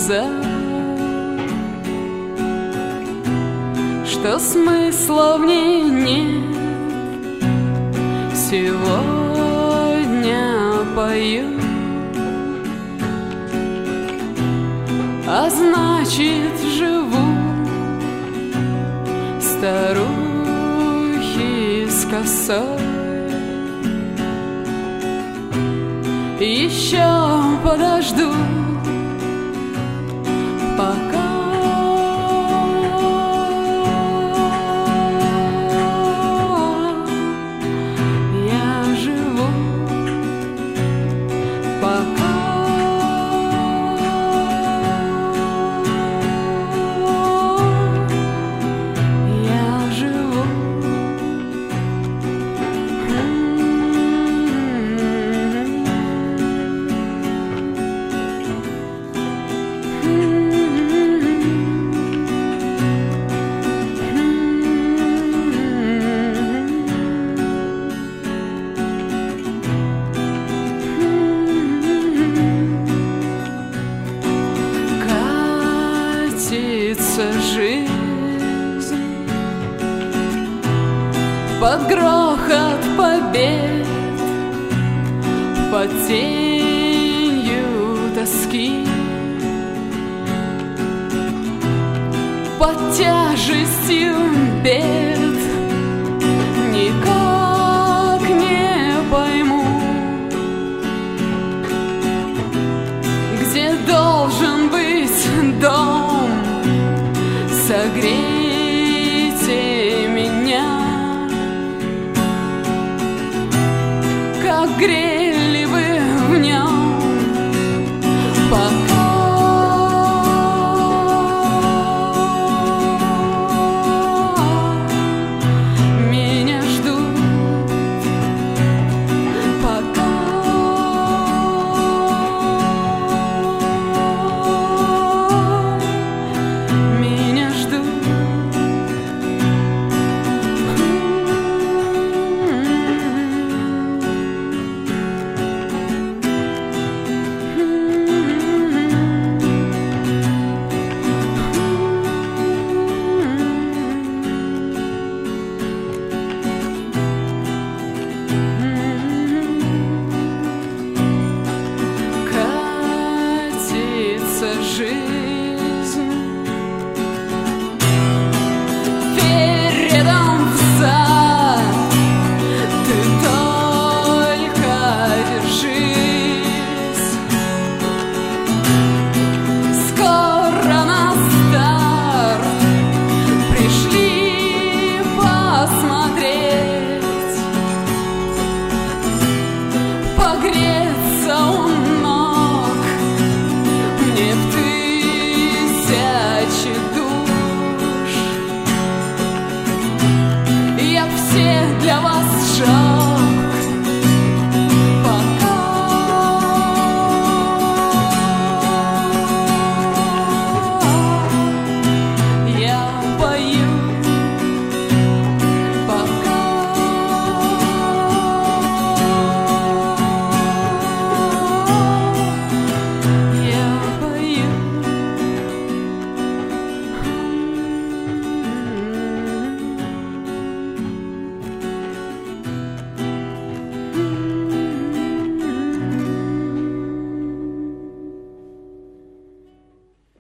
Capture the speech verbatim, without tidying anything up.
назад, что смысла в ней нет. Сегодня пою, а значит живу. Старухи с косой еще подожду, пока я живу, пока я живу. Катится жизнь под грохот побед, под тенью тоски, под тяжестью бед. Никак не пойму, где должен быть дом. Согрейте меня, как грели вы в нем, пока меня ждут, пока меня ждут. Катится жизнь